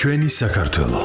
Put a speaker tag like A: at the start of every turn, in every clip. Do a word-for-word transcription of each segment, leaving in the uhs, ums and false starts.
A: ჩვენი საქართველო.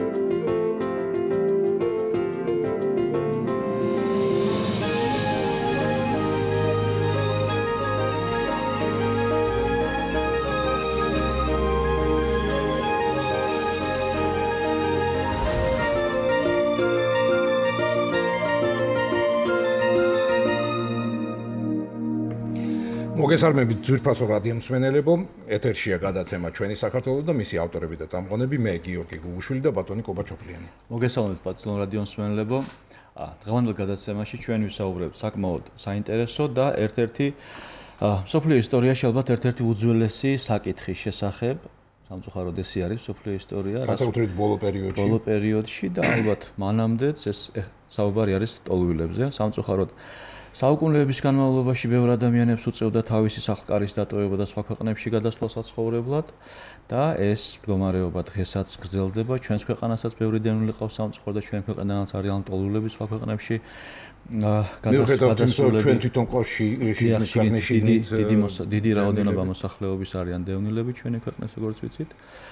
B: მოგესალმებით ძვირფასო რადიო მსმენელებო, ეთერშია გადაცემა ჩვენი საქართველო და მისი ავტორები და წამყვანები მე გიორგი გუგუშვილი და ბატონი კობაჩოფლიანი.
C: მოგესალმებით ბატონო რადიო მსმენელებო. დღევანდელ გადაცემაში ჩვენ ვისაუბრებთ საკმაოდ საინტერესო და ერთ-ერთი მსოფლიო ისტორიაში ალბათ ერთ-ერთი უძველესი საკითხის შესახებ. სამწუხაროდ ეს არის მსოფლიო ისტორია,
B: განსაკუთრებით ბოლო პერიოდში.
C: ბოლო პერიოდში და ალბათ მანამდეც ეს საუბარი არის ტოლვილებზე. სამწუხაროდ საუკუნეების განმავლობაში ბევრ ადამიანებს უწევდა თავისი სახლ-კარის დატოვება და სხვა ქვეყნებში გადასვლა საცხოვრებლად და ეს მდგომარეობა დღესაც გრძელდება. ჩვენს ქვეყანასაც ბევრი დევნილი ყავს სამწუხაროდ და ჩვენ ქვეყანაც არიან ტოლვილები სხვა ქვეყნებში
B: გადასვლები. ჩვენ თვითონ ყოში ქვეყნებში
C: დიდი დიდი რაოდენობა მოსახლეობის არიან დევნილები ჩვენი ქვეყნის როგორც ვიცით.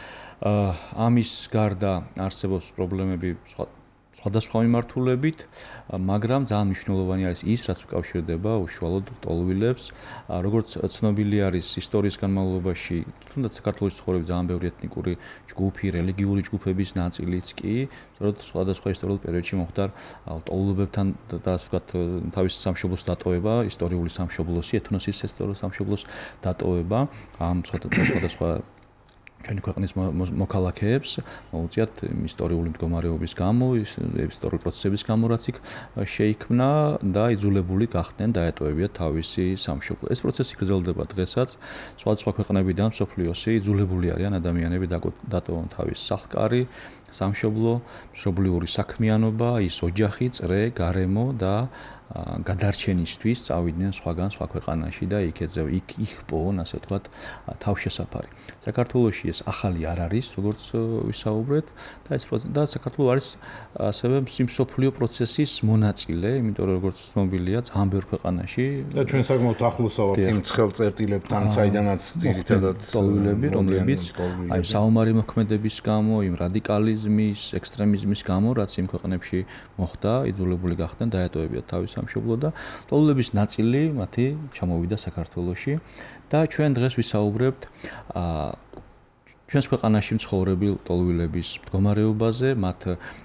C: ამის გარდა არსებობს პრობლემები სხვა სხვადასხვა მიმართულებით, მაგრამ ძალიან მნიშვნელოვანი არის ის, რაც უკავშირდება უშუალოდ ტოლვილებს. როგორც ცნობილი არის ისტორიის განმავლობაში, თუნდაც საქართველოს ცხოვრების ძალიან ბევრი ეთნიკური ჯგუფი, რელიგიური ჯგუფების ნაწილიც კი, სწორედ სხვადასხვა ისტორიულ პერიოდში მოხდა ტოლვილებთან და ასე ვთქვათ, თავის სამშობლოს დატოვება, ისტორიული სამშობლოსი, ეთნოსის ისტორიულ სამშობლოს დატოვება, ამ სხვადასხვა ჩვენი ქვეყნის მოქალაქეებს მოუწიათ ისტორიული მდგომარეობის გამო, ისტორიული პროცესების გამო, რაც იქ შეიქმნა და იძულებული გახდნენ დაეტოვებიათ თავისი სამშობლო. ეს პროცესი გრძელდება დღესაც. სხვადასხვა ქვეყნებიდან მსოფლიოში იძულებული არიან ადამიანები დატოვონ თავის სახლ-კარი, სამშობლო, მშობლიური საქმიანობა, ის ოჯახი, წრე, გარემო და გადარჩენისთვის წავიდნენ სხვაგან სხვა ქვეყანაში და იქეძებ იქ იქპოვონ, ასე ვთქვათ, თავშესაფარი. საქართველოში ეს ახალი არ არის, როგორც ვისაუბრეთ და ეს და საქართველო არის ასევე მსოფლიო პროცესის მონაწილე, იმიტომ რომ როგორც ცნობილია, ძალიან ბევრ ქვეყანაში
B: და ჩვენ საკმაოდ ახლოსა ვართ იმ ცხელ წერტილებთან, საიდანაც ძირითადად
C: ტოლვილები, რომლებიც აი საომარი მოქმედების გამო, იმ რადიკალიზმის, ექსტრემიზმის გამო, რაც იმ ქვეყნებში მოხდა, იძულებული გახდნენ დაეტოვებიათ თავის სამშობლო და ტოლვილების ნაწილი მათი ჩამოვიდა საქართველოში და ჩვენ დღეს ვისაუბრებთ ჩვენს ქვეყანაში მცხოვრებილ ტოლვილების მდგომარეობაზე, მათ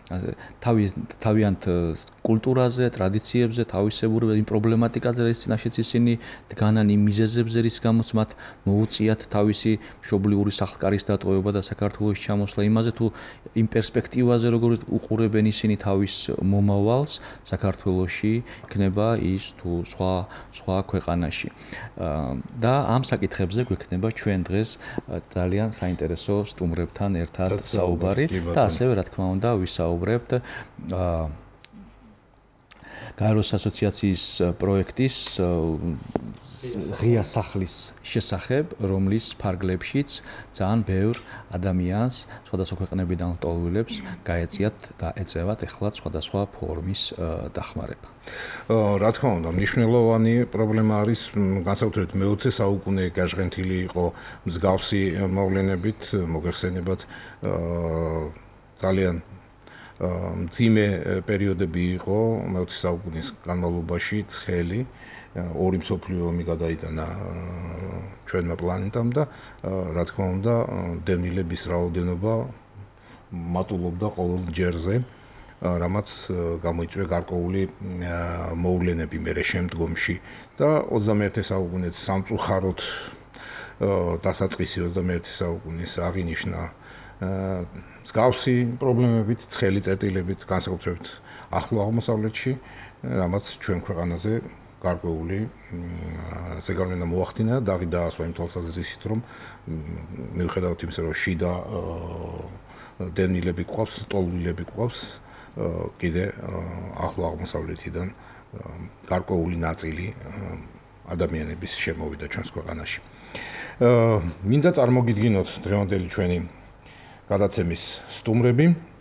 C: თავიანთ კულტურაზე, ტრადიციებზე, თავისებურებაზე, იმ პრობლემატიკაზე, რის წინაშეც ისინი დგანან იმ მიზეზებზე, რის გამოც მათ მოუწიათ თავისი მშობლიური სახლ-კარის დატოვება და საქართველოში ჩამოსვლა, იმაზე თუ იმ პერსპექტივაზე, როგორ უყურებენ ისინი თავის მომავალს საქართველოში, იქნება ის თუ სხვა სხვა ქვეყანაში. და ამ საკითხებზე გვექნება ჩვენ დღეს ძალიან საინტერესო სტუმრებთან ერთად საუბარი და ასევე რა თქმა უნდა ვისაუბრებთ გაეროს ასოციაციის პროექტის ღია სახლის შესახებ, რომლის ფარგლებშიც ძალიან ბევრ ადამიანს, სხვადასხვა ქვეყნებიდან ტოლვილებს გაეწიათ და ეწევათ ეხლა სხვადასხვა ფორმის დახმარება.
B: რა თქმა უნდა, მნიშვნელოვანი პრობლემა არის, განსაკუთრებით მეოცე საუკუნე გაჟღენთილი იყო მსგავსი მოვლენებით, მოგეხსენებათ ძალიან მძიმე პერიოდები იყო მეოცე საუკუნის განმავლობაში, ცხელი, ორი მსოფლიო ომი გადაიტანა ჩვენმა პლანეტამ და რა თქმა უნდა, დევნილების რაოდენობა მატულობდა ყოველ ჯერზე, რამაც გამოიწვია გარკვეული მოვლენები მერე შემდგომში და ოცდამეერთე საუკუნეც სამწუხაროდ დასაწყისი ოცდამეერთე საუკუნის აღინიშნა მსგავსი პრობლემებით, ცხელი წერტილებით, განსაკუთრებით ახლო აღმოსავლეთში, რამაც ჩვენ ქვეყანაზე გარკვეული ზეგავლენა მოახდინა, დაღი დაასვა იმ თვალსაზრისით, რომ მიუხედავად იმისა, რომ შიდა დევნილები გვყავს, ტოლვილები გვყავს, კიდე ახლო აღმოსავლეთიდან გარკვეული ნაწილი ადამიანების შემოვიდა ჩვენს ქვეყანაში. მინდა წარმოგიდგინოთ დღევანდელი ჩვენი გადაცემის სტუმრები.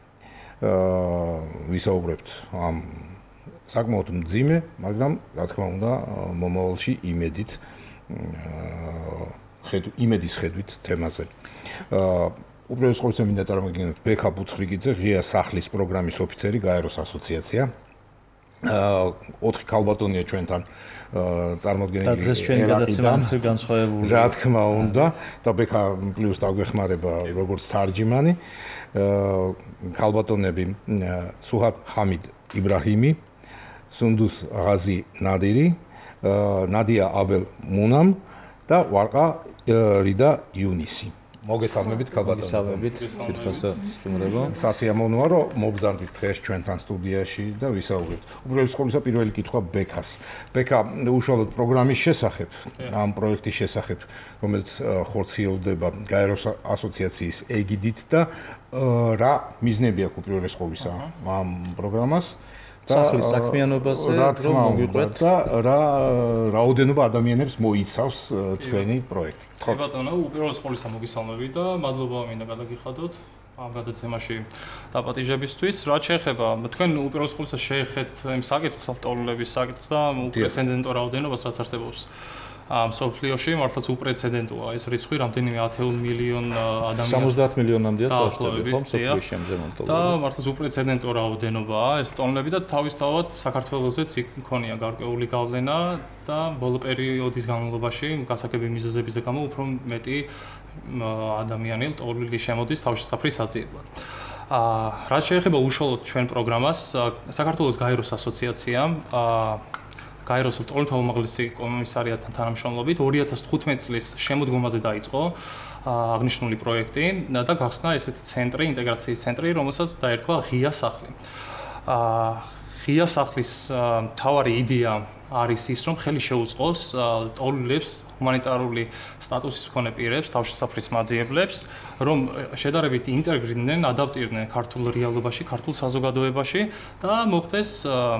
B: ვისაუბრებთ ამ საკმაოდ მძიმე, მაგრამ რა თქმა უნდა, მომავალში იმედით, იმედის ხედვით თემაზე. უპირველეს ყოვლისა მინდა წარმოგიდგენოთ ბექა ბუცხრიგიძე, ღია სახლის პროგრამის ოფიცერი, გაეროს ასოციაცია. ოთხი ქალბატონია ჩვენთან წარმოდგენილი.
C: და დღეს ჩვენი გადაცემა განსხვავებული.
B: რა თქმა უნდა, და ბექა პლუს დაგვეხმარება როგორც თარჯიმანი. ქალბატონები სუჰად ჰამიდ იბრაჰიმი, სუნდუს ღაზი ნადირი, ნადია აბელ მუნამ და ვარყა რიდა იუნისი. მოგესალმებით ქალბატონო.
C: მოგესალმებით, სიტყვასა სტუმრებო.
B: სასიამოვნოა რომ მოგზარდით დღეს ჩვენთან სტუდიაში და ვისაუბრებთ. უპირველეს ყოვლისა პირველი კითხვა ბექას. ბექა უშუალოდ პროგრამის შესახებ, ამ პროექტის შესახებ, რომელიც ხორციელდება გაეროს ასოციაციის ეგიდით და რა მიზნები აქვს უპირველეს ყოვლისა ამ პროგრამას.
C: სახლის საქმიანობაზე
B: რომ მოგიყვეთ და რა რაოდენობა ადამიანებს მოიცავს თქვენი პროექტი.
A: ხო ბატონო, უპირველეს ყოვლისა მოგესალმებით და მადლობა მინდა გადაგიხადოთ ამ გადაცემაში დაპატიჟებისთვის. რაც შეეხება თქვენ უპირველეს ყოვლისა შეეხეთ იმ საკითხს, ავტოულების საკითხს და უპრეცედენტო რაოდენობას, რაც არსებობს ამ სოფლიოში, მართლაც უპრეცედენტოა ეს რიცხვი, რამდენიმე ათეული მილიონ ადამიანს
C: სამოცდაათ მილიონამდეა დაახლოებით ხომ სოფლიოში ამჟამად.
A: და მართლაც უპრეცედენტო რაოდენობაა ეს ტონლები და თავისთავად საქართველოსაც იქ მქონია გარკვეული გავლენა და ბოლო პერიოდის განმავლობაში გასაგები მიზეზების გამო უფრო მეტი ადამიანი ტონლი შემოდის თავშესაფრის საძიებლად. აა რაც შეეხება უშუალოდ ჩვენ პროგრამას, საქართველოს გაეროს ასოციაციამ აა გაეროს ტოლთა უმაღლესი კომისარიატთან თანამშრომლობით ორი ათას თხუთმეტი წლის შემოდგომაზე დაიწყო აღნიშნული პროექტი და გახსნა ესეთი ცენტრი, ინტეგრაციის ცენტრი, რომელსაც დაერქვა ღია სახლი. ღია სახლის მთავარი იდეა არის ის, რომ ხელი შეუწყოს ტოლებს, ჰუმანიტარული სტატუსის მქონე პირებს, თავშესაფრის მაძიებლებს, რომ შედარებით ინტეგრირდნენ, ადაპტირდნენ ქართულ რეალობაში, ქართულ საზოგადოებაში და მოხდეს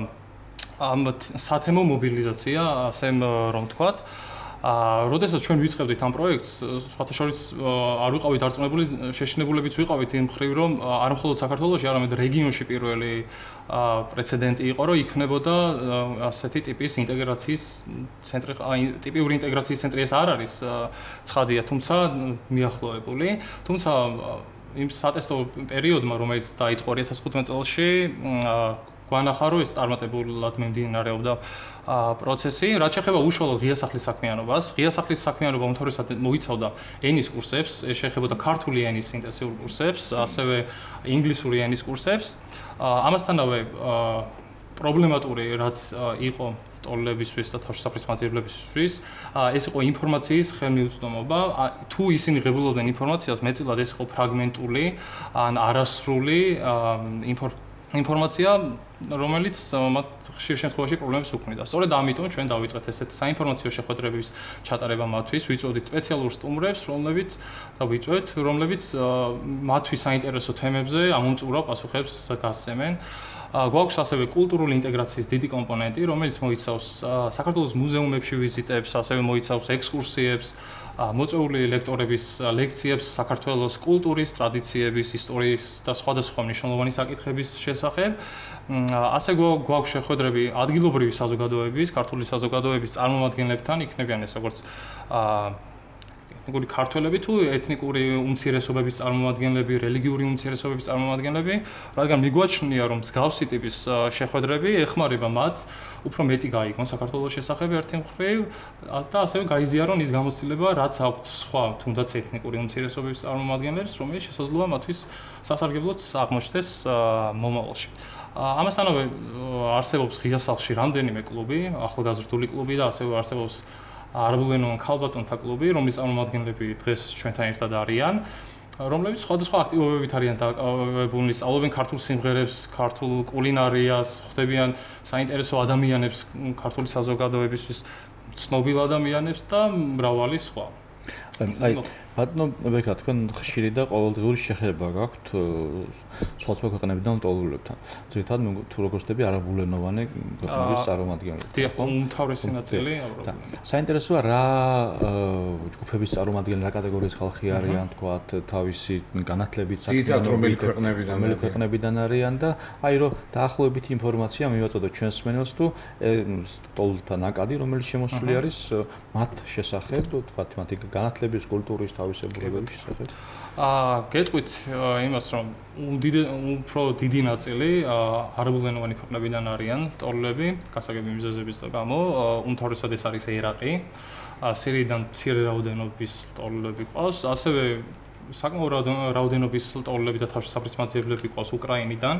A: ამ სათემო მობილიზაცია, ასე რომ ვთქვათ. აა, როდესაც ჩვენ ვიწყებდით ამ პროექტს, სხვათა შორის არ ვიყავით დარწმუნებული, შეშინებულებიც ვიყავით იმ მხრივ, რომ არ მხოლოდ საქართველოში, არამედ რეგიონში პირველი პრეცედენტი იყო, რომ იქნებოდა ასეთი ტიპის ინტეგრაციის ცენტრი, ტიპიური ინტეგრაციის ცენტრი ეს არ არის ცხადია, თუმცა მიახლოებული. თუმცა იმ სატესტო პერიოდმა, რომელიც დაიწყო ორი ათას თხუთმეტი წელში, გვანახა რომ ეს წარმატებულად მიმდინარეობდა პროცესი. რაც შეეხება უშუალოდ ღია სახლის საქმიანობას, ღია სახლის საქმიანობა უმთავრესად მოიცავდა ენის კურსებს, ეს შეეხებოდა ქართული ენის ინტენსიურ კურსებს, ასევე ინგლისური ენის კურსებს. ამასთანავე პრობლემატური რაც იყო ტოლლებისთვის და თავშესაფრის მაძიებლებისთვის, ეს იყო ინფორმაციის ხელმიუწვდომობა. თუ ისინი ღებულობდნენ ინფორმაციას, მეტწილად ეს იყო ფრაგმენტული ან არასრული ინფორმაცია ინფორმაცია, რომელიც მათ ხშირ შემთხვევაში პრობლემებს უქმნიდა. სწორედ ამიტომ ჩვენ დავიწყეთ ესეთ საინფორმაციო შეხვედრების ჩატარება მათთვის, ვიწოდით სპეციალურ სტუმრებს, რომლებიც და ვიწვევთ, რომლებიც მათთვის საინტერესო თემებზე ამომწურავ პასუხებს გასცემენ. გვაქვს ასევე კულტურული ინტეგრაციის დიდი კომპონენტი, რომელიც მოიცავს საქართველოს მუზეუმებში ვიზიტებს, ასევე მოიცავს ექსკურსიებს, მოწვეული ლექტორების ლექციებს საქართველოს კულტურის, ტრადიციების, ისტორიის და სხვადასხვა მნიშვნელოვანი საკითხების შესახებ. ასე გვაქვს შეხვედრები ადგილობრივი საზოგადოების, ქართული საზოგადოების წარმომადგენლებთან, იქნებიან ეს როგორც ეთნიკური ქართველები თუ ეთნიკური უმცირესობების წარმომადგენლები, რელიგიური უმცირესობების წარმომადგენლები, რადგან მიგვაჩნია, რომ მსგავსი ტიპის შეხვედრები ეხმარება მათ უფრო მეტი გაიგონ საქართველოს შესახებ ერთი მხრივ და ასევე გაიზიარონ ის გამოცდილება, რაც აქვთ სხვა, თუნდაც ეთნიკური უმცირესობების წარმომადგენლებს, რომელიც შესაძლოა მათთვის სასარგებლოც აღმოჩნდეს მომავალში. ამასთანავე არსებობს ღია სახლში რამდენიმე კლუბი, ახალგაზრდული კლუბი და ასევე არსებობს არაბულენოვან ქალბატონთა კლუბი, რომლის წარმომადგენლები დღეს ჩვენთან ერთად არიან, რომლებიც სხვადასხვა აქტივობებით არიან დაკავებული, სწავლობენ ქართულ სიმღერებს, ქართულ კულინარიას, ხვდებიან საინტერესო ადამიანებს ქართული საზოგადოებისთვის, ცნობილ ადამიანებს და მრავალი სხვა.
C: აი, ბატონო ბექა, თქვენ ხშირი და ყოველდღიური შეხება გაქვთ სხვა ქვეყნებიდან ტოლულებთან. ძირითადად თუ როგორ ხდები არაბულენოვანი ქვეყნების წარმომადგენლები.
A: დიახ, უმთავრესი ნაწილი
C: არაბული. საინტერესოა რა ჯგუფების წარმომადგენლები, რა კატეგორიის ხალხი არიან, თქვათ, თავისი განათლებით,
B: საქმიანობით, რომელი
C: ქვეყნებიდან არიან და აი რომ დაახლოებით ინფორმაცია მივაწოდოთ ჩვენს მსმენელს თუ ტოლთა ნაკადი, რომელიც შემოსული არის მათ შესახებ, თქვათ, მათი განათლების, კულტურის თავისებურებების შესახებ.
A: აა გეტყვით იმას რომ უფრო დიდი ნაწილი არაბულენოვანი ქვეყნებიდან არიან ტოლები, გასაგები მიზეზების გამო, უმთავრესად ეს არის ერაყი. სირიიდან მცირე რაოდენობის ტოლები ყავს, ასევე საკმაო რაოდენობის ტოლები და თავშესაფრის მაძიებლები ყავს უკრაინიდან.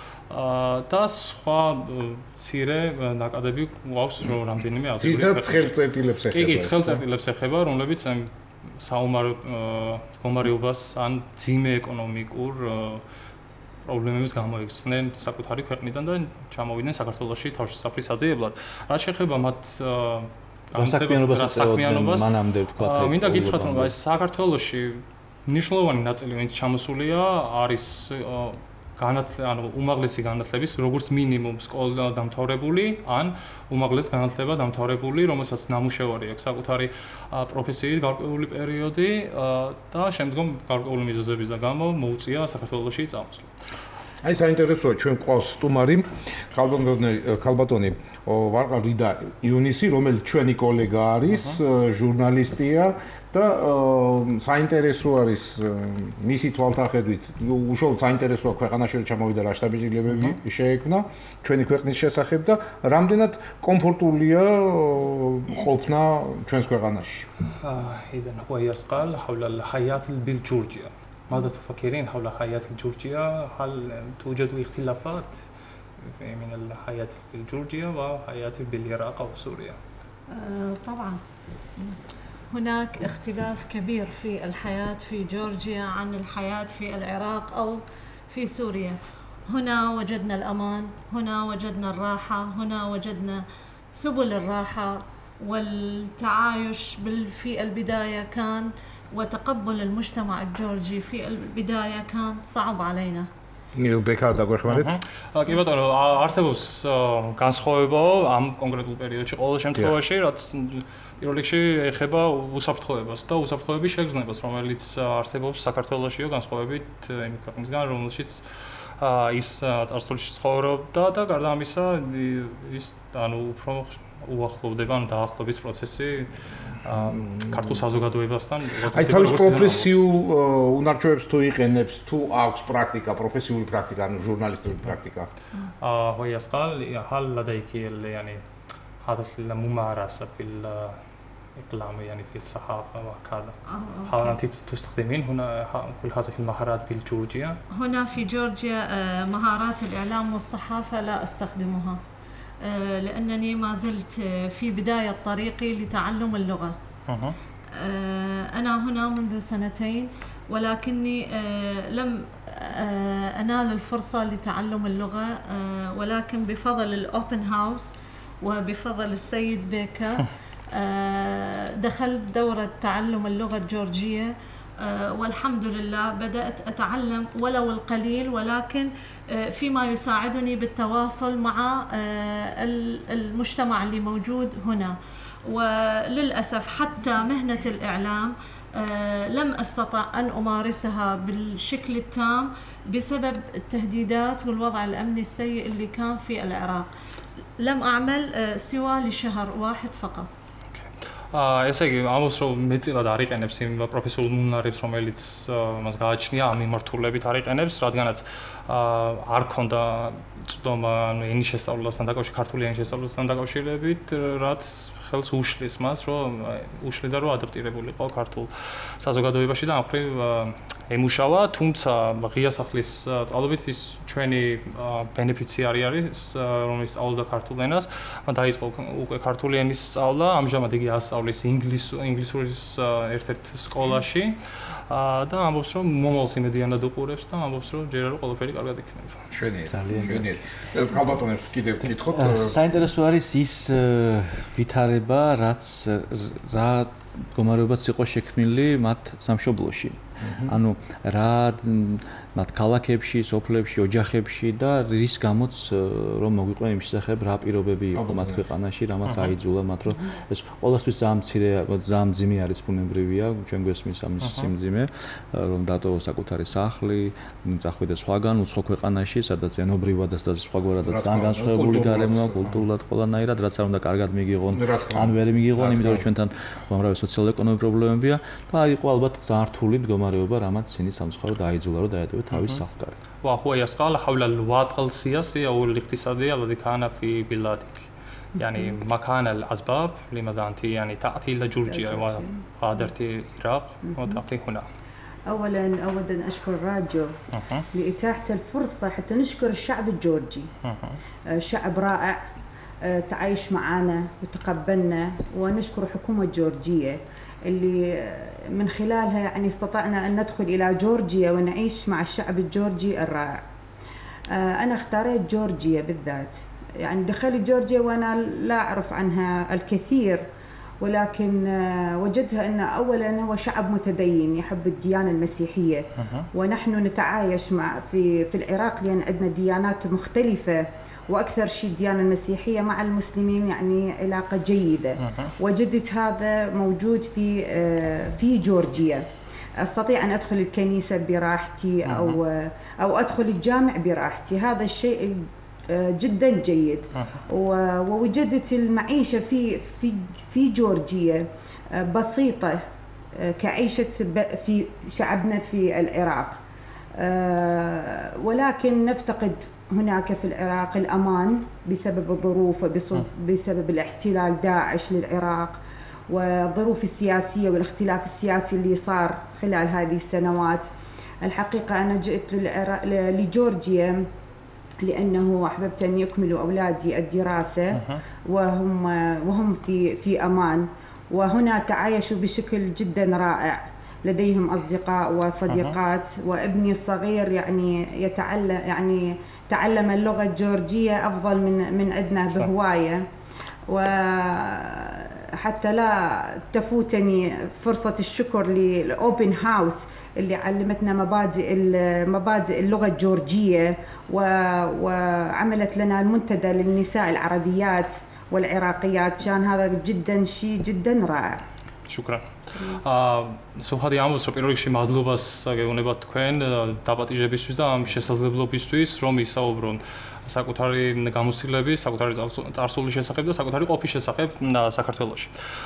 A: და სხვა მცირე ნაკადები ყავს რომ რამდენიმე აზრი.
B: ძირითადად ცხელწერტილებს ეხება.
A: კი, ცხელწერტილებს ეხება, რომლებიც საომარ მდგომარეობას ან ძიმე ეკონომიკურ პრობლემებს გამოიქცნენ საკუთარი ქვეყნიდან და ჩამოვიდნენ საქართველოში თავშესაფრის აძიებლად. რა შეეხება მათ
C: საქმიანობას მანამდე თქვა.
A: მინდა გითხრათ რომ აი საქართველოში მნიშვნელოვანი ნაწილი ვინც ჩამოსულია არის განათლება, ანუ უმაღლესი განათლების, როგორც მინიმუმ სკოლა დამთავრებული, ან უმაღლეს განათლება დამთავრებული, რომელსაც ნამუშევარი აქვს საკუთარი პროფესიით გარკვეული პერიოდი და შემდგომ გარკვეული მიზეზების გამო მოუწია საქართველოში წამოსვლა.
B: აი საინტერესოა ჩვენ ყავს სტუმარი, ხალბატონი ხალბატონი ვარყა რიდა იუნისი, რომელიც ჩვენი კოლეგა არის, ჟურნალისტია და საინტერესო არის მისი თვალთახედვით, უშუალოდ საინტერესოა ქვეყანაში ჩამოვიდა რა შტაბ-ბიჭებები შეექმნა ჩვენი ქვეყნის შესახებ და რამდენად კომფორტულია ყოფნა ჩვენს ქვეყანაში.
A: إذا هو يسأل حول الحياة بالجورجيا. ماذا تفكرين حول حياة جورجيا؟ هل توجد اختلافات من الحياة في جورجيا وحياة بالعراق وسوريا؟
D: طبعا هناك اختلاف كبير في الحياة في جورجيا عن الحياة في العراق أو في سوريا. هنا وجدنا الأمان، هنا وجدنا الراحة، هنا وجدنا سبل الراحة والتعايش في البداية كان وتقبل المجتمع الجورجي في البداية كان صعب علينا.
B: ბექა დაგვეხმარეთ?
A: კი ბატონო, არსებობს განსხვავება ამ კონკრეტულ პერიოდში ყოველ შემთხვევაში, რაც პირველ რიგში ეხება უსაფრთხოებას და უსაფრთხოების შეგრძნებას, რომელიც არსებობს საქართველოსშიო განსხვავებით იმ ქვეყნისგან, რომელშიც ის წარსულში ცხოვრობდა და გარდა ამისა ის ანუ უფრო უახლოვდება ან დაახლოების პროცესი ქართულ საზოგადოებასთან.
B: აი თავის პროფესიულ უნარჩვევებს თუ იყენებს, თუ აქვს პრაქტიკა, პროფესიული პრაქტიკა, ანუ ჟურნალისტური პრაქტიკა.
A: آه هو يسأل هل لديك يعني هذا الممارسة في الإقلام يعني في الصحافة وكذا؟ هل أنت تستخدمين هنا كل هذه المهارات بالجورجيا؟
D: هنا في جورجيا مهارات الإعلام والصحافة لا أستخدمها. لأنني ما زلت في بداية طريقي لتعلم اللغة. أنا هنا منذ سنتين ولكني لم أنال الفرصة لتعلم اللغة ولكن بفضل الأوبن هاوس وبفضل السيد بيكا دخلت دورة تعلم اللغة الجورجية والحمد لله بدأت أتعلم ولو القليل ولكن فيما يساعدني بالتواصل مع المجتمع اللي موجود هنا. وللأسف حتى مهنة الإعلام لم أستطع أن أمارسها بالشكل التام بسبب التهديدات والوضع الأمني السيء اللي كان في العراق. لم أعمل سوى لشهر واحد فقط.
A: ესე იგი, ამას რომ მეწილად არ იყენებს იმ პროფესიულ უნარებს, რომელიც მას გააჩნია ამ მიმართულებით არ იყენებს, რადგანაც არ ქონდა წვდომა ენის შესწავლასთან დაკავშირებით, ქართული ენის შესწავლასთან დაკავშირებით, რაც ხელს უშლის მას, რომ უშლიდა რომ ადაპტირებულიყო ქართულ საზოგადოებაში და ამ ხრივ ემუშავა, თუმცა ღია სახლის სწავლობით ის ჩვენი ბენეფიციარი არის, რომელიც სწავლობდა ქართულ ენას, დაიწყო უკვე ქართული ენის სწავლა, ამჟამად იგი ასწავლის ინგლისურის ერთ-ერთ სკოლაში და ამბობს რომ მომავალს იმედიანად უყურებს და ამბობს რომ ჯერ რომ ყველაფერი კარგად იქნება.
B: შვენიერი, შვენიერი. ქალბატონებს კიდევ ვკითხოთ.
C: საინტერესო არის ის ვითარება, რაც რა მდგომარეობაც იყო შექმნილი მათ სამშობლოში. ანუ რა მათ ქალაქებში, სოფლებში, ოჯახებში და რის გამოც რომ მოგვიყვნენ იმის შესახებ რა პირობები იყო მათ ქვეყანაში, რამაც აიძულა მათ რომ ეს ყოველთვის ძალიან მცირე, ძალიან მძიმე არის ბუნებრივია, ჩვენ გვესმის ამის სიმძიმე, რომ დატოვოს საკუთარი სახლი, წახვიდა სხვაგან უცხო ქვეყანაში, სადაც ენობრივადაც და სხვაგვარადაც ძალიან განსხვავებული გარემოა, კულტურულად ყველანაირად, რაც არ უნდა კარგად მიიღონ, ან ვერ მიიღონ, იმიტომ რომ ჩვენთან უამრავი სოციალურ-ეკონომიკური პრობლემებია და იყო ალბათ ძალიან რთული მდგომარეობა, რამაც ისინი სამცხარო დაიძულა რომ დაეტოვეს თავის სახლკარი.
A: وهو يسقال حول الوضع السياسي أو الاقتصادي الذي كان في بلادك. يعني ما كان الأسباب لماذا أنت يعني تأتي إلى جورجيا وغادرت العراق وتأتي هنا؟
E: أولاً أود أشكر راديو لإتاحة الفرصة حتى نشكر الشعب الجورجي. شعب رائع تعايش معنا وتقبلنا، ونشكر الحكومة الجورجية اللي من خلالها يعني استطعنا أن ندخل إلى جورجيا ونعيش مع الشعب الجورجي الرائع. أنا اختاريت جورجيا بالذات، يعني دخلت جورجيا وأنا لا أعرف عنها الكثير، ولكن وجدتها أن أولاً هو شعب متدين يحب الديانة المسيحية، ونحن نتعايش مع في في العراق لأن عندنا ديانات مختلفة، وأكثر شيء الديانة المسيحية مع المسلمين يعني علاقة جيدة. وجدت هذا موجود في في جورجيا. أستطيع أن أدخل الكنيسة براحتي أو أو أدخل الجامع براحتي، هذا الشيء جدا جيد. ووجدت المعيشة في في في جورجيا بسيطة كعيشة في شعبنا في العراق، ولكن نفتقد هناك في العراق الأمان بسبب الظروف وبسبب الاحتلال داعش للعراق والظروف السياسية والاختلاف السياسي اللي صار خلال هذه السنوات. الحقيقة أنا جئت لجورجيا لأنه أحببت أن يكملوا أولادي الدراسة وهم وهم في في أمان، وهنا تعايشوا بشكل جدا رائع، لديهم أصدقاء وصديقات، وابني الصغير يعني يتعلم يعني تعلم اللغة الجورجية أفضل من من عندنا بهواية. وحتى لا تفوتني فرصة الشكر للأوبن هاوس اللي علمتنا مبادئ مبادئ اللغة الجورجية وعملت لنا المنتدى للنساء العربيات والعراقيات، كان هذا جدا شيء جدا رائع.
A: شكرا. სოხადი ამბობს, რომ პირველ რიგში მადლობას გეუბნება თქვენ დაპატიჟებისთვის და ამ შესაძლებლობისთვის, რომ ისაუბრონ საკუთარი გამოცდილების, საკუთარი წარსულის შესახებ და საკუთარი ყოფის შესახებ საქართველოში.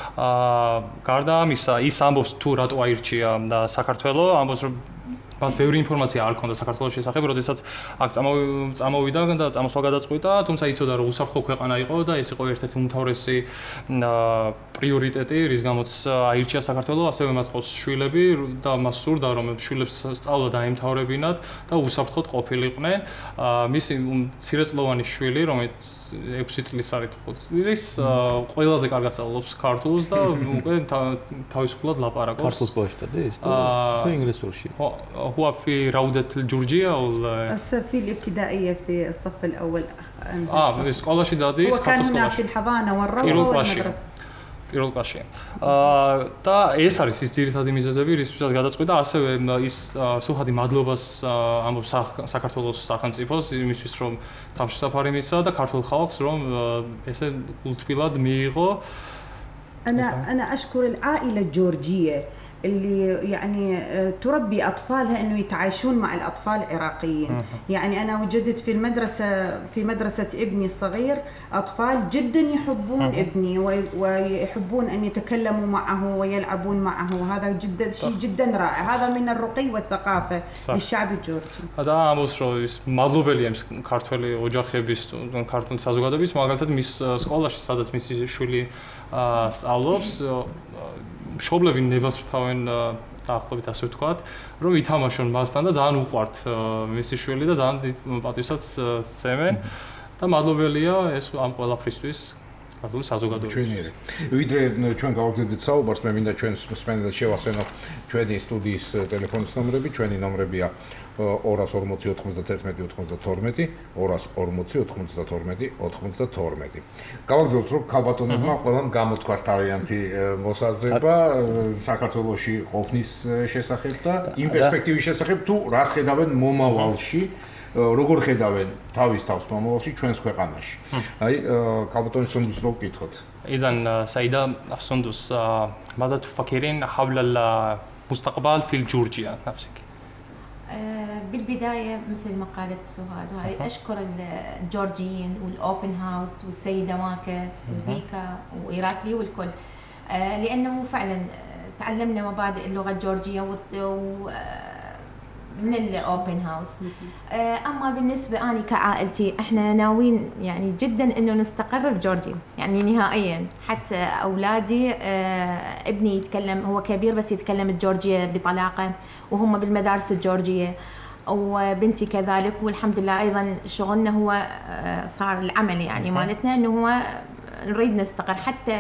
A: აა გარდა ამისა, ის ამბობს თუ რატო აირჩია საქართველო, ამბობს რომ მას ბევრი ინფორმაცია არ ჰქონდა საქართველოს შესახებ, როდესაც აქ წამოვიდა და წამოსვლა გადაწყვიტა, თუმცა იცოდა რომ უსაფრთხო ქვეყანა იყო და ეს იყო ერთ-ერთი უმთავრესი პრიორიტეტი, რის გამოც აირჩია საქართველო, ასევე მას ყავს შვილები და მას სურდა რომ შვილებს სწავლა დაემთავრებინათ და უსაფრთხოდ ყოფილიყვნენ. მისი მცირეწლოვანი შვილი, რომელიც ექვსი წლის არის ხუთი წლის, ყველაზე კარგად სწავლობს ქართულს და უკვე თავისუფლად ლაპარაკობს.
C: ქართულ სკოლაში დადის თუ ინგლისურში?
A: هو في روضة الجورجية ولا؟
E: في الابتدائية في الصف الأول.
A: آه سكولا شدادي.
E: هو كان هنا في الحضانة والروضة والمدرسة.
A: პირველ კლასში. აა და ეს არის ის ძირითადი მიზეზები, რისთვისაც გადაწყვიტა, ასევე ის სუხადი მადლობას ამბობს საქართველოს სახელმწიფოს იმისთვის, რომ თავშესაფარი მისცა და ქართულ ხალხს რომ ესე ულთბილად მიიღო.
E: أنا أنا أشكر العائلة الجورجية اللي يعني تربي أطفالها إنه يتعايشون مع الأطفال العراقيين. يعني أنا وجدت في المدرسة في مدرسة ابني الصغير أطفال جدا يحبون ابني ويحبون أن يتكلموا معه ويلعبون معه، وهذا جدا شيء جدا رائع. هذا من الرقي والثقافة للشعب الجورجي.
A: هذا ამბობს რომ ის მადლობელია ის ქართველი ოჯახების ქართული საზოგადოების, მაგალითად მის სკოლაში, სადაც მისი შვილი სწავლობს, მშობლები ნებასრთავენ დაახლოებით ასე ვთქვათ, რომ ითამაშონ მასთან და ძალიან უყვართ მისი შვილი და ძალიან პატივსაც სცემენ და მადლობელია ეს ამ ყველაფრისთვის. ქართული საზოგადოება.
B: ჩვენიერი. ვიდრე ჩვენ გავაგზავნეთ საუბარს, მე მინდა ჩვენს მსმენელს შევახსენო ჩვენი სტუდიის ტელეფონის ნომრები, ჩვენი ნომრებია ორას ორმოცი ოთხმოცდათერთმეტი ოცდათორმეტი, ორას ორმოცი ოთხმოცდათორმეტი ოცდათორმეტი. გავაგზავნოთ, რომ ქალბატონებმა ყველამ გამოთქვას თავიანთი მოსაზრება საქართველოში ყოფნის შესახებ და იმ პერსპექტივის შესახებ, თუ რას ხედავენ მომავალში, როგორ ხედავენ თავის თავს მომავალში ჩვენს ქვეყანაში. აი, ქალბატონის სუნდუს რო ვკითხოთ.
A: إذن سيدة سندس ماذا تفكرين حول المستقبل في جورجيا نفسك؟
F: بالبداية مثل ما قالت سهاد هاي أشكر الجورجيين والأوبن هاوس والسيدة ماكا وبيكا وإيراكلي والكل لأنه فعلا تعلمنا مبادئ اللغة الجورجية من الأوبن هاوس. أما بالنسبة أنا كعائلتي إحنا ناويين يعني جدا إنه نستقر بجورجيا يعني نهائيا حتى أولادي ابني يتكلم هو كبير بس يتكلم الجورجية بطلاقة وهم بالمدارس الجورجية وبنتي كذلك والحمد لله أيضا شغلنا هو صار العمل يعني مالتنا إنه هو نريد نستقر حتى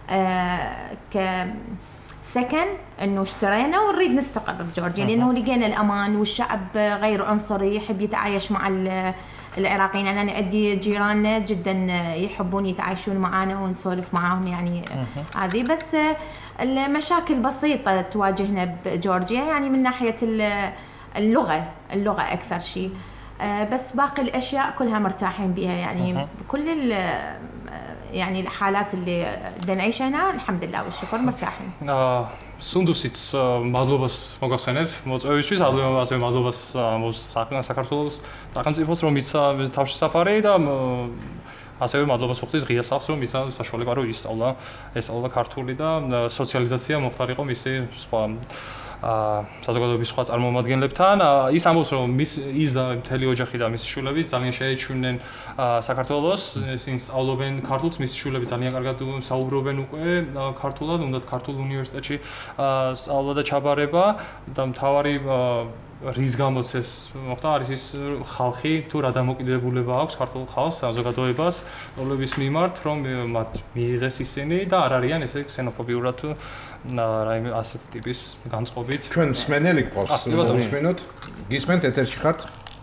F: ك سكن انه اشترينا ونريد نستقر بجورجيا لانه لقينا الامان والشعب غير عنصري يحب يتعايش مع العراقيين. انا عندي جيراننا جدا يحبون يتعايشون معنا ونسولف معاهم يعني هذه بس المشاكل بسيطه تواجهنا بجورجيا يعني من ناحيه اللغه اللغه اكثر شيء بس باقي الاشياء كلها مرتاحين بها يعني كل يعني الحالات اللي نعيشها هنا الحمد لله والشكر مرتاحين.
A: სუნდუსიც მადლობას მოგახსენებთ მოწვევისთვის, ადვილად მადლობას საქართველოს სახელმწიფოს რომ მისცა თავშესაფარი და ასევე მადლობას ვუხდის ღია სახლს რომ მისცა საშუალება რომ ისწავლა ესწავლა ქართული და სოციალიზაცია მოხდარიყო მისი სხვა საზოგადოების სხვა წარმომადგენლებთან. ის ამბობს რომ მის ის და მთელი ოჯახი და მისი შვილები ძალიან შეეჩვენენ საქართველოს, ისინი სწავლობენ ქართულს, მისი შვილები ძალიან კარგად საუბრობენ უკვე ქართულად, უნდათ ქართულ უნივერსიტეტში სწავლა და ჩაბარება და მთავარი რის გამოც ეს მოხდა არის ის ხალხი თუ რა დამოკიდებულება აქვს ქართულ ხალხს საზოგადოებას რომლების მიმართ რომ მათ მიიღეს ისინი და არ არიან ესე ქსენოფობიურად თუ რაიმე ასეთი ტიპის განწყობით.
B: ჩვენ მსმენელი გვყავს მოსმენოთ გისმენთ ეთერში ხართ?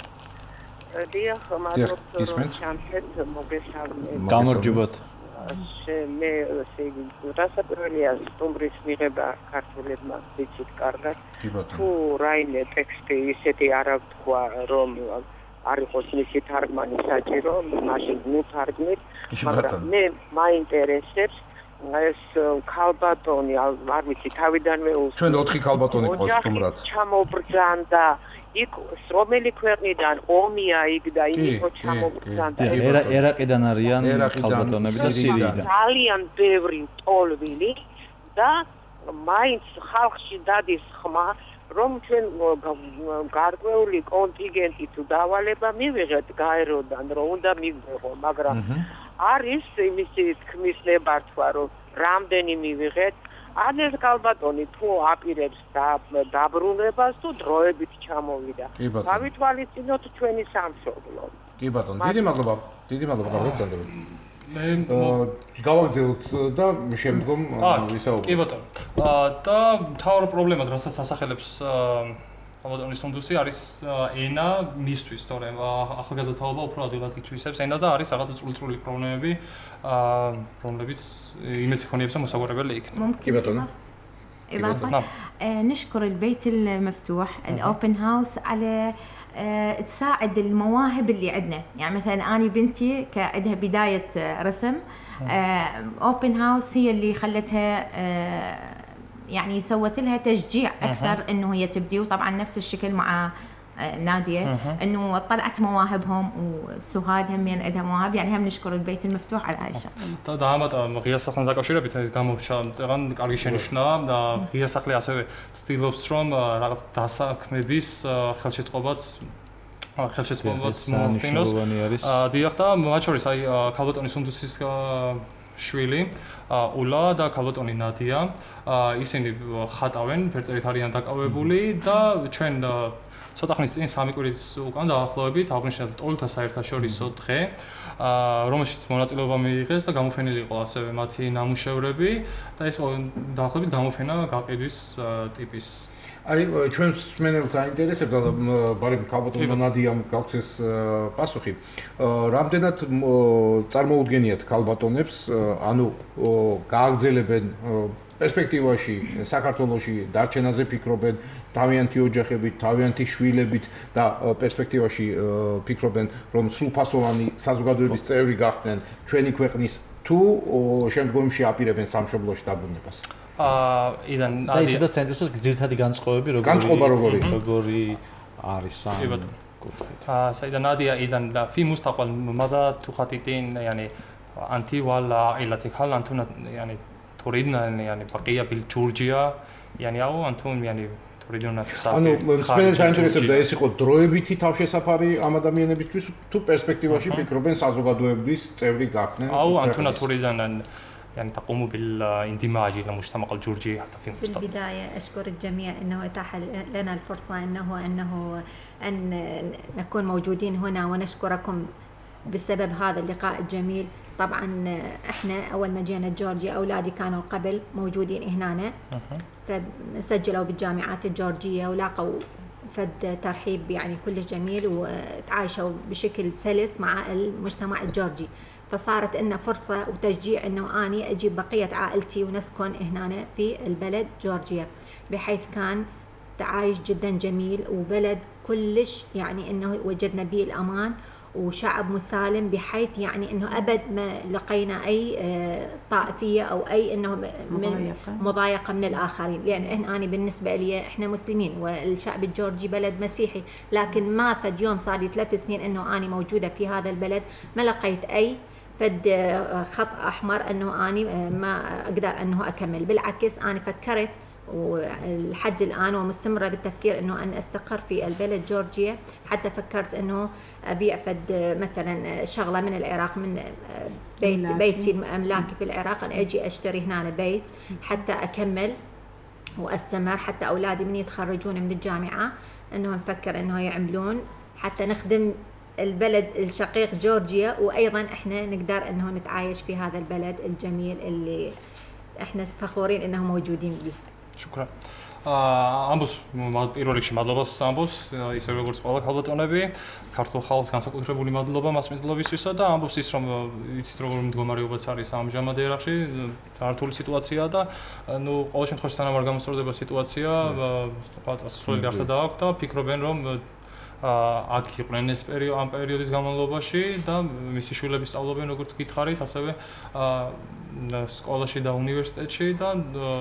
G: დიახ, მადლობა რომ ჩამწეთ მოგესალმებით.
C: გამარჯობათ.
G: მე ესე იგი რასაკვირველია სტუმრის მიღება ქართულებმა ვიცით კარგად. თუ რაიმე ტექსტი ისეთი არ ვთქვა რომ არ იყოს მისი თარგმანი საჭირო, მაშინ ნუ თარგმნით, მაგრამ მე მაინტერესებს ეს ქალბატონი არ ვიცი თავიდანვე უსწრებს.
B: ჩვენ ოთხი ქალბატონი ყავს სტუმრად.
G: ჩამობრძანდა იქ რომელი ქვეყნიდან ომია იქ და იმითო ჩამობრძანდა.
C: ერაყიდან არიან ქალბატონები და სირიიდან.
G: ძალიან ბევრი ტოლვილი და მაინც ხალხში დადის ხმა რომ ჩვენ გარკვეული კონტინგენტი თუ დავალება მივიღეთ გაეროდან რომ უნდა მიგვეღო, მაგრამ არის იმისი თქმის ნებართვა რომ რამდენი მივიღეთ. ან ეს ქალბატონი თუ აპირებს დაბრუნებას თუ დროებით ჩამოვიდა. გავითვალისწინოთ ჩვენი სამშობლო.
B: კი ბატონო, დიდი მადლობა. დიდი მადლობა გავიგზავნოთ. მე გავაგზავნოთ და შემდგომ ვისაუბროთ.
A: კი ბატონო. და მთავარი პრობლემა, რასაც ასახელებს ქალბატონის სუნდუსი არის ენა მისთვის, თორემ ახალგაზრდა თაობა უფრო ადვილად ითვისებს ენას და არის რაღაცა წვრილ-წვრილი პრობლემები, რომლებიც იმეც იქონიებს რომ მოსაგვარებელი იქნება.
B: კი ბატონო.
F: إضافة نشكر البيت المفتوح الأوبن هاوس على تساعد المواهب اللي عندنا يعني مثلا أنا بنتي كعندها بداية رسم أوبن هاوس هي اللي خلتها يعني سوت لها تشجيع أكثر إنه هي تبدي وطبعا نفس الشكل مع نادية إنه طلعت مواهبهم وسهاد همين عندها مواهب يعني هم نشكر البيت المفتوح على هاي الشغلة.
A: და დაამატა ღია სახლთან დაკავშირებით ეს გამორჩა მწერან კარგი შენიშვნაა და ღია სახლი ასევე ცდილობს რომ რაღაც დასაქმების ხელშეწყობაც ხელშეწყობაც მოახდინოს. დიახ და მათ შორის აი ქალბატონის სუნდუსის შვილი ულა და ქალბატონი ნადია ისინი ხატავენ, ფერწერით არიან დაკავებული და ჩვენ ცოტა ხნის წინ სამი კვირის უკან დაახლოებით აღნიშნეთ ტოლთა საერთაშორისო დღე, რომელშიც მონაწილეობა მიიღეს და გამოფენილი იყო ასევე მათი ნამუშევრები და ეს დაახლოებით გამოფენა გაყიდვის ტიპის.
B: აი ჩვენს მენელს აინტერესებდა და ბარემ ქალბატონმა ნადიამ გაქვს პასუხი. რამდენად წარმოუდგენიათ ქალბატონებს, ანუ გააგრძელებენ პერსპექტივაში საქართველოში დარჩენაზე ფიქრობენ, თავიანთი ოჯახებით, თავიანთი შვილებით და პერსპექტივაში ფიქრობენ, რომ სრულფასოვანი საზოგადოების წევრი გახდნენ ჩვენი ქვეყნის თუ შემდგომში აპირებენ სამშობლოში დაბრუნებას.
A: აა იდან
H: და ისედაც საინტერესოა ძირითადი განწყობები
B: როგორი განწყობა როგორი
H: როგორი არის ამ კუთხით.
A: აა საიდან ნადია იდან في مستقبل ماذا تخططين يعني انت ولا عائلتك هل انتم يعني تريدن يعني بقيه بالجورجيا يعني او انتم يعني تريدون تسافروا
B: ანუ მსმენელს საინტერესებდა ეს იყო დროებითი თავშესაფარი ამ ადამიანებისთვის თუ პერსპექტივაში ფიქრობენ საზოგადოების წევრი გახდნენ
A: او انتم تريدون يعني تقوموا بالاندماج الى المجتمع الجورجي حتى في المستقبل.
I: في البدايه اشكر الجميع انه اتاح لنا الفرصه انه انه ان نكون موجودين هنا ونشكركم بسبب هذا اللقاء الجميل. طبعا احنا اول ما جينا جورجيا اولادي كانوا قبل موجودين هنا فسجلوا بالجامعات الجورجيه ولاقوا فد ترحيب يعني كلش جميل وتعايشوا بشكل سلس مع المجتمع الجورجي. فصارت لنا فرصة وتشجيع إنه أني أجيب بقية عائلتي ونسكن هنا في البلد جورجيا بحيث كان تعايش جدا جميل وبلد كلش يعني إنه وجدنا به الأمان وشعب مسالم بحيث يعني إنه أبد ما لقينا أي طائفية أو أي إنه من مضايقة من الآخرين لأن إحنا أنا بالنسبة لي إحنا مسلمين والشعب الجورجي بلد مسيحي لكن ما فد يوم صار لي ثلاث سنين إنه أنا موجودة في هذا البلد ما لقيت أي فد خط أحمر أنه أنا ما أقدر أنه أكمل بالعكس أنا فكرت والحد الآن ومستمرة بالتفكير أنه أن أستقر في البلد جورجيا حتى فكرت أنه أبيع فد مثلا شغلة من العراق من بيت بيتي أملاكي في العراق أن أجي أشتري هنا بيت حتى أكمل وأستمر حتى أولادي من يتخرجون من الجامعة أنه نفكر أنه يعملون حتى نخدم البلد الشقيق جورجيا وأيضا إحنا نقدر أنه نتعايش في هذا البلد الجميل اللي إحنا فخورين أنهم موجودين به.
A: شكرا. ამბობს პირველ რიგში მადლობას ამბობს ისე როგორც ყველა ქალბატონები ქართულ ხალხს განსაკუთრებული მადლობა მასმედლობისთვისა და ამბობს ის რომ იცით როგორ მდგომარეობაც არის ამჟამად ერაყში რთული სიტუაციაა და ნუ ყოველ შემთხვევაში სანამ არ გამოსწორდება სიტუაცია ყველა წასასვლელი არსად აქვს და ფიქრობენ რომ აქ იყვნენ ეს პერიოდი ამ პერიოდის განმავლობაში და მისი შვილები სწავლობენ როგორც გითხარით ასევე სკოლაში და უნივერსიტეტში და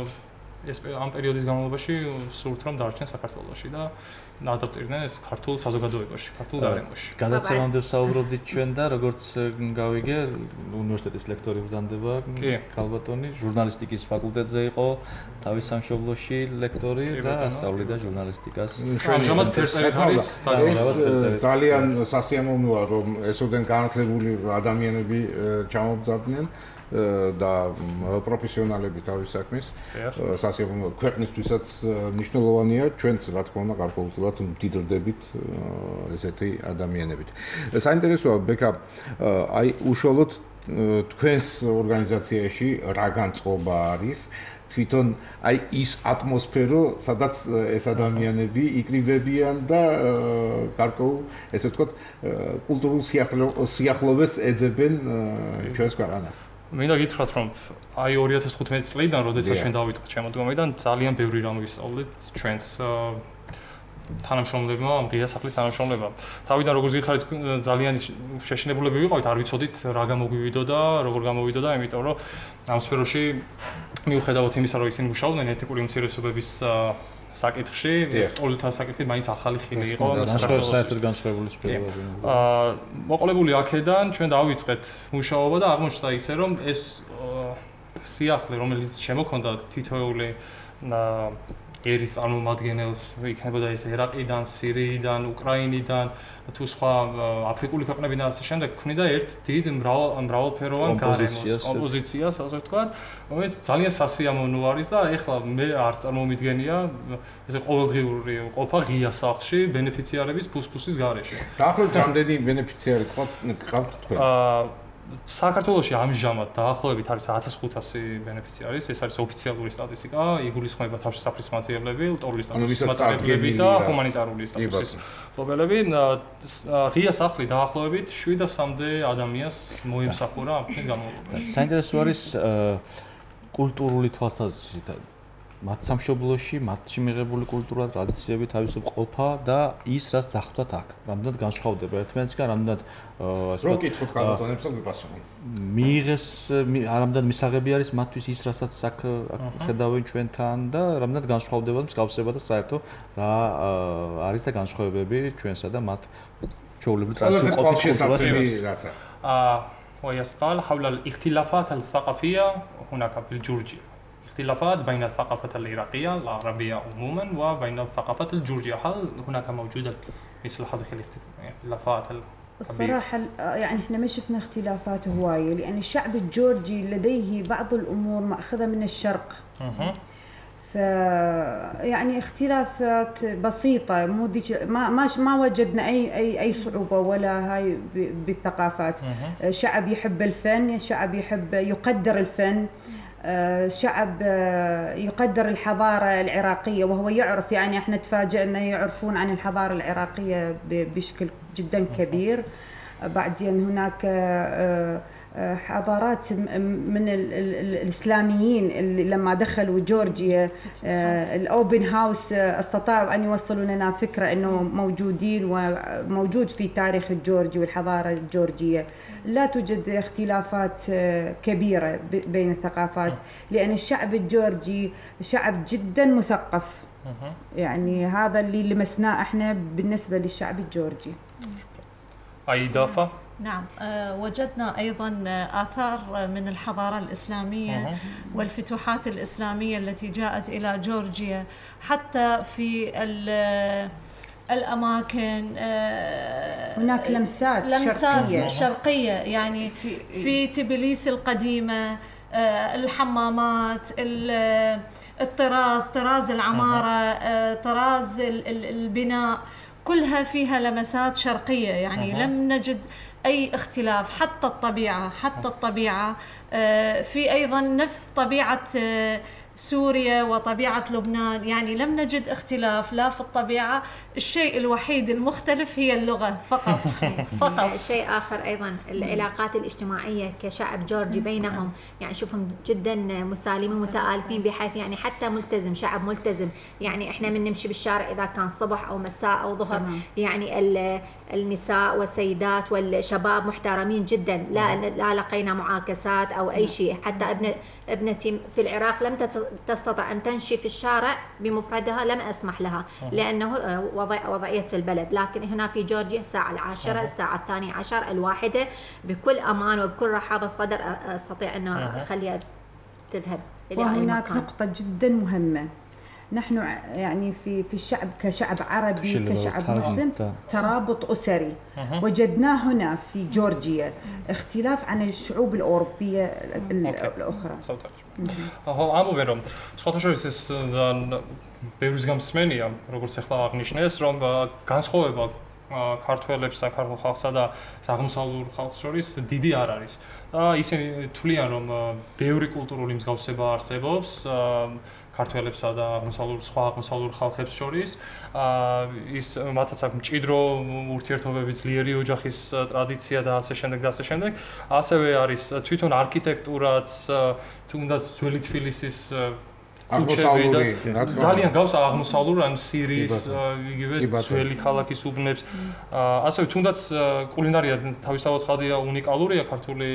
A: ეს ამ პერიოდის განმავლობაში სურთ რომ დარჩნენ საქართველოში და ადაპტირდნენ ეს ქართულ საზოგადოებაში, ქართულ გარემოში.
H: გადაცემამდე ვსაუბრობდით ჩვენ და როგორც გავიგე, უნივერსიტეტის ლექტორი ბრძანდება ქალბატონი, ჟურნალისტიკის ფაკულტეტზე იყო, თავის სამშობლოში ლექტორი და ასწავლიდა ჟურნალისტიკას.
A: ამჟამად ფერწერით არის
B: სტაგნაცია. ძალიან სასიამოვნოა რომ ესოდენ განათლებული ადამიანები ჩამობძავდნენ. და პროფესიონალები თავის საქმის სასიამოვნო ქვეყნისთვისაც მნიშვნელოვანია ჩვენც რა თქმა უნდა გარკვეულწილად მდიდრდებით ესეთი ადამიანებით. საინტერესოა ბექა აი უშუალოდ თქვენს ორგანიზაციაში რა განწყობა არის თვითონ აი ის ატმოსფერო სადაც ეს ადამიანები იკრიბებიან და გარკვეულ ესე ვთქვათ კულტურულ სიახლოვეს ეძებენ ჩვენს ქვეყანას.
A: მინდა გითხრათ რომ აი ორი ათას ხუთმეტი წლიდან როდესაც ჩვენ დავიწყეთ შემოდგომიდან ძალიან ბევრი რამ ვისწავლეთ ჩვენს თანამშრომლებმა ამ ღია სახლის თანამშრომლებმა თავიდან როგორც გიხარით ძალიან შეშინებულები ვიყავით არ ვიცოდით რა გამოგვივიდოდა როგორ გამოვიდოდა იმიტომ რომ ამ სფეროში მიუხედავად იმისა რომ ისინი მუშაობდნენ ეთნიკური უმცირესობების საკითხში ტოლთა საკითხი მაინც ახალი ხილი იყო
H: საქართველოს საერთოდ განსხვავებული სფეროები.
A: აა მოყოლებული აქედან ჩვენ დავიწყეთ მუშაობა და აღმოჩნდა ისე რომ ეს სიახლე რომელიც შემოქონდა თითოეული ერის წარმომადგენელს იქნებოდა ეს ერაყიდან, სირიიდან, უკრაინიდან, თუ სხვა აფრიკული ქვეყნებიდან ასე შემდეგ, ქმნიდა ერთ დიდ მრავალფეროვან გარემოს, კომპოზიციას, ასე ვთქვათ, რომელიც ძალიან სასიამოვნო არის და ეხლა მე არ წარმომიდგენია ესე ყოველდღიური ყოფა ღია სახლში ბენეფიციარების ფუსფუსის გარეშე.
B: დაახლოებით რამდენი ბენეფიციარი გყავთ თქვენ?
A: აა საქართველოში ამჟამად დაახლოებით არის ათას ხუთასი ბენეფიციარი, ეს არის ოფიციალური სტატისტიკა, იგულისხმება თავშესაფრის მაтериალები, ლტოლვის სტატუსის მატერიალები და ჰუმანიტარული სტატუსის მფლობელები. ღია სახლი დაახლოებით შვიდასამდე ადამიანს მოემსახურა ამ ხნის განმავლობაში.
C: საინტერესო არის კულტურული თვალსაზრისით მათ სამშობლოში, მათში მიღებული კულტურა, ტრადიციები, თავისუფლ ყოფა და ის, რაც დახვდათ აქ. რამდენად განსხვავდება ერთმანეთისგან, რამდენად
B: ასე რომ კითხოთ ხალხონებს და გვიპასუხონ.
C: მიიღეს, რამდენად მისაღები არის მათთვის ის, რასაც აქ ხედავენ ჩვენთან და რამდენად განსხვავდება მსგავსება და საერთო რა არის და განსხვავებები ჩვენსა და მათ ჩვეულებრივ ტრადიციულ ყოფის კულტურას.
A: აა ويسقال حول الاختلافات الثقافية هناك في جورجيا. اختلافات بين الثقافة العراقية العربية عموما وبين الثقافة الجورجية. هل هناك موجودة مثل هذه الاختلافات الكبيرة؟
E: الصراحة يعني احنا ما شفنا اختلافات هواية لأن الشعب الجورجي لديه بعض الأمور مأخذة من الشرق. ف يعني اختلافات بسيطة مو ما ما ما وجدنا أي أي أي صعوبة ولا هاي بالثقافات. شعب يحب الفن، شعب يحب يقدر الفن. شعب يقدر الحضارة العراقية وهو يعرف يعني احنا تفاجئنا يعرفون عن الحضارة العراقية بشكل جدا كبير. بعدين هناك حضارات من الإسلاميين اللي لما دخلوا جورجيا الأوبن هاوس استطاعوا أن يوصلوا لنا فكرة أنه موجودين وموجود في تاريخ الجورجي والحضارة الجورجية. لا توجد اختلافات كبيرة بين الثقافات لأن الشعب الجورجي شعب جدا مثقف. يعني هذا اللي لمسناه احنا بالنسبة للشعب الجورجي.
A: أي إضافة؟
D: نعم أه وجدنا أيضا آثار من الحضارة الإسلامية أه. والفتوحات الإسلامية التي جاءت إلى جورجيا حتى في الأماكن أه
E: هناك لمسات,
D: لمسات
E: شرقية.
D: شرقية يعني في, في تبليس القديمة أه الحمامات الطراز طراز العمارة أه طراز البناء كلها فيها لمسات شرقية يعني أه. لم نجد أي اختلاف. حتى الطبيعة حتى الطبيعة في أيضا نفس طبيعة سوريا وطبيعة لبنان يعني لم نجد اختلاف لا في الطبيعة. الشيء الوحيد المختلف هي اللغة فقط.
I: فقط شيء آخر أيضا العلاقات الاجتماعية كشعب جورجي بينهم يعني شوفهم جدا مسالمين متآلفين بحيث يعني حتى ملتزم شعب ملتزم يعني إحنا من نمشي بالشارع إذا كان صبح أو مساء أو ظهر يعني النساء والسيدات والشباب محترمين جدا لا لا لقينا معاكسات أو أي شيء. حتى ابن ابنتي في العراق لم تستطع أن تمشي في الشارع بمفردها لم أسمح لها لأنه وضعية البلد. لكن هنا في جورجيا الساعة العاشرة الساعة الثانية عشر الواحدة بكل أمان وبكل رحابة صدر أستطيع أن أخليها تذهب إلى أي مكان.
E: وهناك نقطة جدا مهمة نحن يعني في في الشعب كشعب عربي كشعب مسلم ترابط أسري وجدناه هنا في جورجيا اختلاف عن الشعوب الأوروبية الأخرى.
A: هو عموما რომ სხვათა შორის ეს ბევრის გამსმენია როგორც ახლა აღნიშნეს რომ განსხვავება ქართველებს საქართველოს ხალხსა და აღმოსავლურ ხალხს შორის დიდი არ არის და ისინი თვლიან რომ ბევრი კულტურული მსგავსება არსებობს ქართველებსა და აღმოსავლურ სხვა აღმოსავლურ ხალხებს შორის ის მათაც აქვს მჭიდრო ურთიერთობები ძლიერი ოჯახის ტრადიცია და ასე შემდეგ და ასე შემდეგ ასევე არის თვითონ არქიტექტურაც თუნდაც ძველი თბილისის
B: აღმოსავლური
A: ძალიან გავს აღმოსავლურ ან სირიის იგივე ძველი ქალაქის უბნებს ასევე თუნდაც კულინარია თავისთავად ხადია უნიკალურია ქართული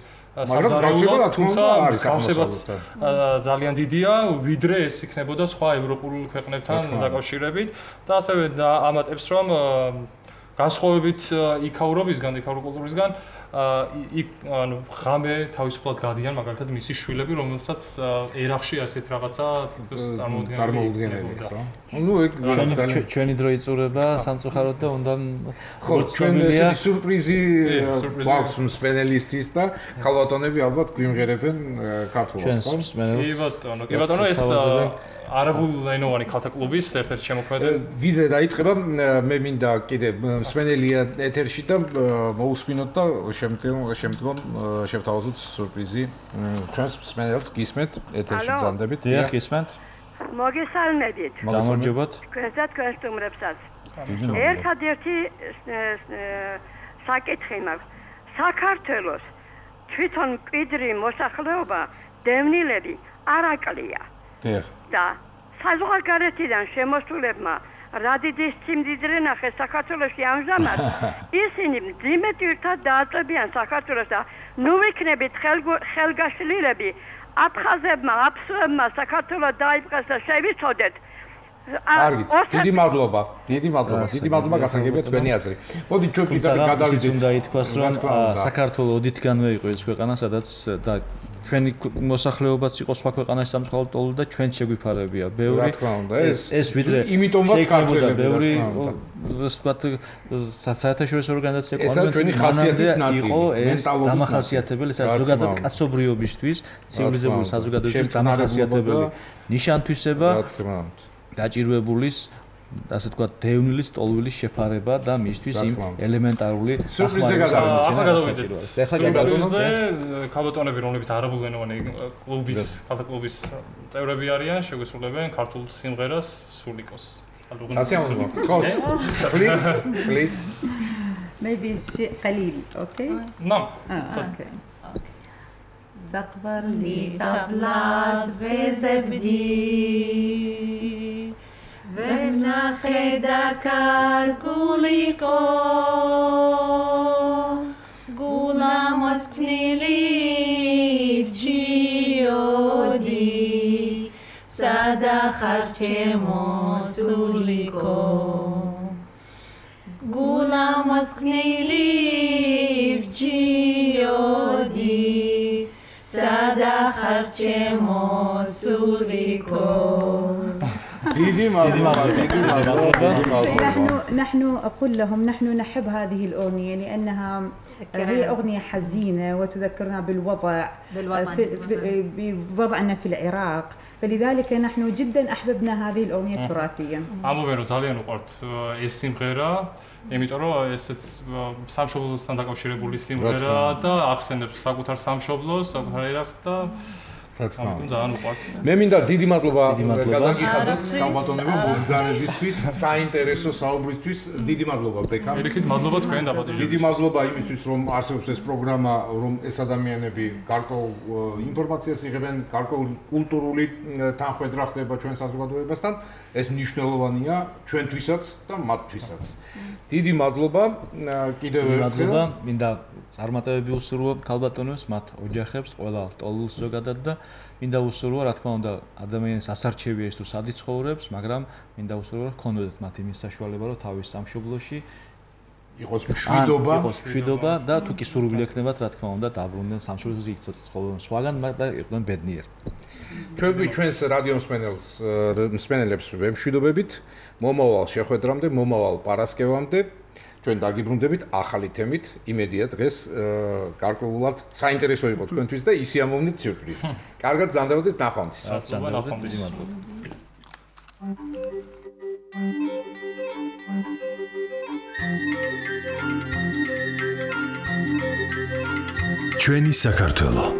B: მაგრამ
A: თუმცა მსგავსებაც ძალიან დიდია ვიდრე ეს იქნებოდა სხვა ევროპულ ქვეყნებთან დაკავშირებით და ასევე ამატებს რომ განსხვავებით იქაურობისგან იქაური კულტურისგან იქ ანუ ღამე თავისუფლად გადიან მაგალითად მისი შვილები, რომელსაც ერახში ასეთ რაღაცა
B: წარმოუდგენელი ხო? ну ეგ
H: ჩვენი დრო იწურება სამწუხაროდ და უნდა
B: ხო ჩვენ ესეთი სურპრიზი გვაქვს მსმენელისთვის და ქალბატონები ალბათ გვიმღერებენ ქართულად ხო?
A: კი ბატონო, კი ბატონო ეს არაბულენოვანი ქალთა კლუბის ერთ-ერთი შემოქმედი.
B: ვიდრე დაიწყება მე მინდა კიდე მსმენელია ეთერში და მოусმინოთ და შემდგომ შემდგომ შევთავაზოთ სურპრიზი ჩვენს მსმენელს გისმენთ ეთერში ბრძანდებით.
H: დიახ, გისმენთ.
J: მოგესალმებით.
H: გამარჯობათ.
J: თქვენსა თქვენ სტუმრებსაც. ერთადერთი საკითხი მაქვს. საქართველოს თვითონ მკვიდრი მოსახლეობა დევნილები არ აკლია.
B: დიახ.
J: და საზღვარგარეთიდან შემოსულებმა რა დიდი სიმდიდრე ნახეს საქართველოში ამჟამად ისინი მძიმე ტვირთად დააწებიან საქართველოს და ნუ ვიქნებით ხელგაშლილები აფხაზებმა აფსუებმა საქართველოს დაიპყრეს და შევიცოდეთ
B: კარგით, დიდი მადლობა, დიდი მადლობა, დიდი მადლობა გასაგებია თქვენი აზრი. მოდი ჩვენ პირდაპირ გადავიდეთ.
H: უნდა ითქვას, რომ საქართველოს ოდითგანვე იყო ეს ქვეყანა, სადაც და ჩვენი მოსახლეობაც იყო სხვა ქვეყანაში სამწუხაროდ ტოლი და ჩვენ შეგვიფარებია. ბევრი ეს ეს ვიდრე
B: იმიტომაც ქართველები
H: ბევრი ასე ვთქვათ საერთაშორისო ორგანიზაცია
B: კონვენცია ხასიათის
H: იყო ეს დამახასიათებელი ზოგადად კაცობრიობისთვის, ცივილიზებული საზოგადოებისთვის დამახასიათებელი ნიშანთვისება დაჭირვებულის ასე თქვა დევნილის ტოლვილის შეფარება და მისთვის იმ ელემენტარული
B: სურპრიზი გადავიდეთ.
A: ეხლა გადავიდეთ. ქალბატონები, რომლებიც არაბულენოვანი კლუბის, ქალთა კლუბის წევრები არიან, შეგვესრულებენ ქართულ სიმღერას სულიკოს.
B: სასიამოვნო. ხო. Please, please.
E: Maybe شيء قليل, okay?
A: نعم.
E: Okay.
D: زغبر لي سبلات وزبدي ونخدا كاركوليكو غولا مسكنيلي جيودي سادا خرچمو سوليكو غولا مسكنيلي جيودي سادا خرچمو سوليكو
B: ديدي مالوبا ديدي مالوبا
E: نحن نحن أقول لهم نحن نحب هذه الأغنية لأنها هي أغنية حزينة وتذكرنا بالوضع في بوضعنا في العراق فلذلك نحن جدا أحببنا هذه الأغنية التراثية.
A: ამობენ რომ ძალიან უყვართ ეს სიმღერა, იმიტომ რომ ესეც სამშობლოსთან დაკავშირებული სიმღერა და ახსენებს საკუთარ სამშობლოს, საკუთარ ერაყს და
B: მე მინდა დიდი მადლობა გადაგიხადოთ ქალბატონებო მოგზაურობისთვის, საინტერესო საუბრისთვის. დიდი მადლობა ბექა.
A: ერიქით მადლობა თქვენ დაბადებული.
B: დიდი მადლობა იმისთვის, რომ არსებობს ეს პროგრამა, რომ ეს ადამიანები გარკვეულ ინფორმაციას იღებენ, გარკვეულ კულტურული თანხმედრა ხდება ჩვენ საზოგადოებასთან. ეს მნიშვნელოვანია ჩვენთვისაც და მათთვისაც. დიდი მადლობა კიდევ ერთხელ.
H: მადლობა, მინდა წარმატებები უსურვო ქალბატონებს, მათ ოჯახებს, ყველა ტოლულს ზოგადად და მინდა უსურვო, რა თქმა უნდა, ადამიანის ასარჩევია ის თუ სად იცხოვრებს, მაგრამ მინდა უსურვო, რომ ქონოდეთ მათ იმის საშუალება, რომ თავის სამშობლოში
B: იყოს მშვიდობა,
H: იყოს მშვიდობა და თუ კი სურვილი ექნებათ, რა თქმა უნდა, დაბრუნდნენ სამშობლოში, იქცოთ ცხოვრობენ სხვაგან და იყვნენ ბედნიერ.
B: ჩვენ ჩვენს რადიო მსმენელს მსმენელებს ვემშვიდობებით, მომავალ შეხვედრამდე, მომავალ პარასკევამდე. ჩვენ დაგიბრუნდებით ახალი თემით. იმედია დღეს გარკვეულად საინტერესო იყო თქვენთვის და ისიამოვნით სიურპრიზი. კარგად ზანდებოდეთ ნახვამდის.
H: ნახვამდის. მადლობა.
K: ჩვენი საქართველო